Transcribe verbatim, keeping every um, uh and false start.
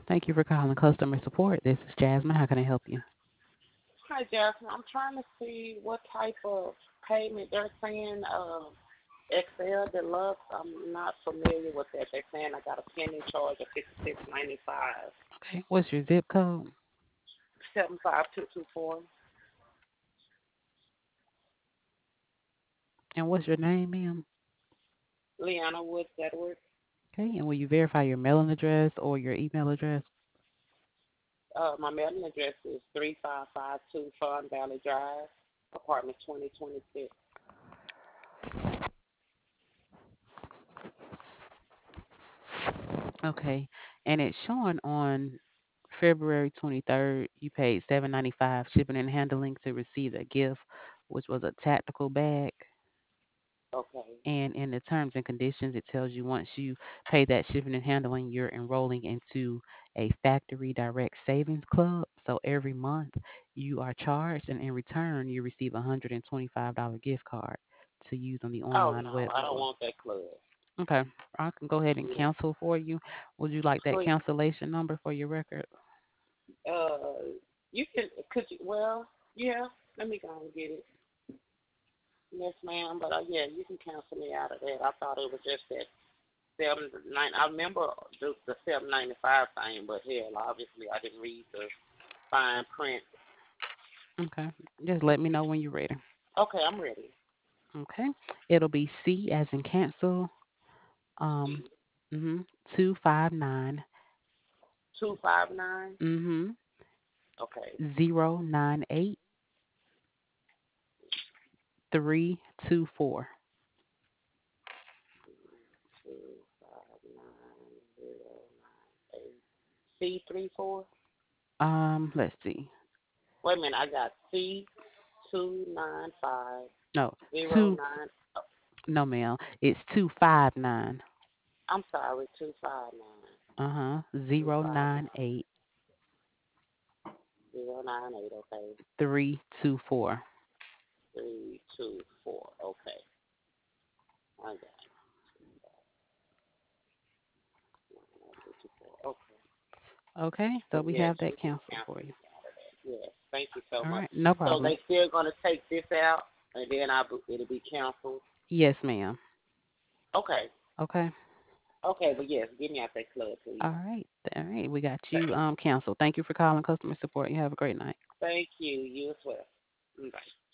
Thank you for calling customer support. This is Jasmine. How can I help you? Hi, Jasmine. I'm trying to see what type of payment they're saying. Uh, X L Deluxe. I'm not familiar with that. They're saying I got a pending charge of fifty six ninety five. Okay. What's your zip code? Seven five two two four. And what's your name, ma'am? Leanna Woods Edwards. Okay. And will you verify your mailing address or your email address? Uh, my mailing address is three five five two Fun Valley Drive, apartment twenty twenty six. Okay. And it's showing on February twenty-third, you paid seven ninety-five shipping and handling to receive a gift, which was a tactical bag. Okay. And in the terms and conditions, it tells you once you pay that shipping and handling, you're enrolling into a factory direct savings club. So every month you are charged, and in return, you receive a one hundred twenty-five dollars gift card to use on the Oh online no, web I don't store. want that club. Okay, I can go ahead and Yeah. cancel for you. Would you like that Please. cancellation number for your record? Uh, you can. Could you? Well, yeah. Let me go and get it. Yes, ma'am. But uh, yeah, you can cancel me out of that. I thought it was just that seven nine. I remember the, the seven ninety five thing, but hell, obviously I didn't read the fine print. Okay, just let me know when you're ready. Okay, I'm ready. Okay, it'll be C as in cancel. Um, C mm-hmm, two five nine. two five nine. Mm-hmm. Okay, Zero nine eight three two four. two five nine zero nine eight. C three four. Um, let's see. Wait a minute, I got C two nine five No, zero two. nine. Oh, No, ma'am. It's two five nine. I'm sorry, two five nine Uh huh. two Zero five nine nine eight zero nine eight. Okay, three two four. three two four. Okay, I got it. Nine two two four. Okay. Okay, So so we yes, have that you can canceled for cancel you. me out of that. Yes, thank you so All much. right, no So problem. they still gonna take this out, and then I it'll be canceled. Yes, ma'am. Okay, Okay. okay, but yes, get me out that club, please. All right. All right. We got you Thank, um canceled. Thank you for calling customer support. You have a great night. thank you. You as well. Bye.